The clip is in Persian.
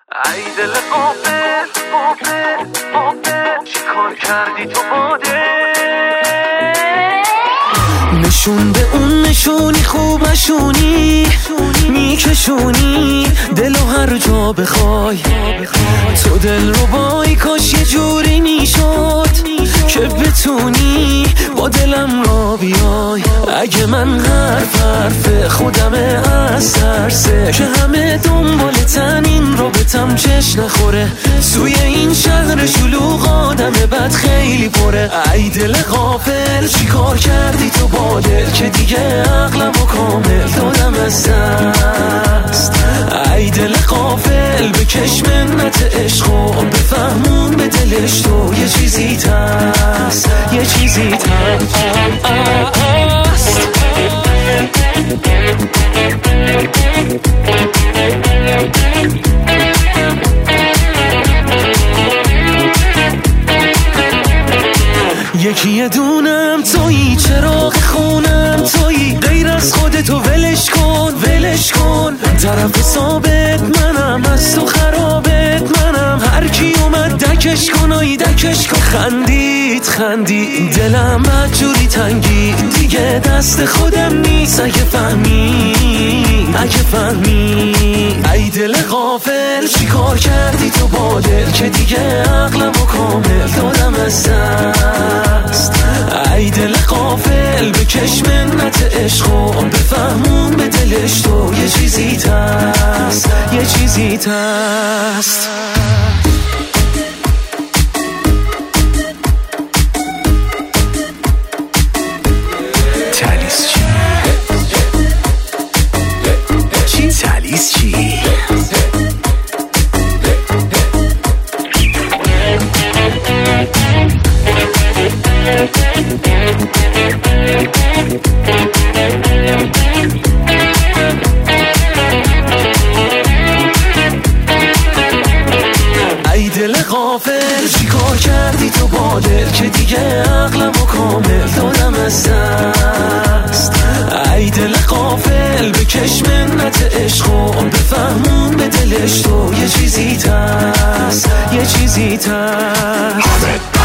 ای دل غافل غافل غافل چیکار کردی تو باده نشون به اون نشونی خوب نشونی میکشونی دلو هر جا بخوای تو دل رو بای کاش یه جوری میشد که بتونی با دلم را بیای اگه من حرف خودمه از ترسه که همه دنبال تنین رابطم چش نخوره توی این شهر شلوغ آدم بد خیلی پره ای دل غافل چی کار کردی تو با دل که دیگه عقلم و کامل دادم از دست ای دل غافل بکش منت عشق و بفهمون به دلش تو یه چیزی هست یه چیزی هست یکی دونم تویی چراغ خونم تویی غیر از خودتو ولش کن ولش کن طرف ثابت منم از تو خرابت منم هر کی اومد دکش کن آی دکش کن خندید دلم بدجوری تنگی دیگه دست خودم نیست اگه فهمی ای دل غافل چی کار کردی تو با دل که دیگه عقلم و کامل دادم از دست ای دل غافل بکش منت عشق و بفهمون به دلش تو یه چیزی هست یه چیزی هست تالیس چی؟ ای دل غافل چی کار کردی تو با دل که دیگه عقلم و کامل دادم از دست ای دل غافل بکش منت عشق و بفهمون به دلش تو یه چیزی هست یه چیزی هست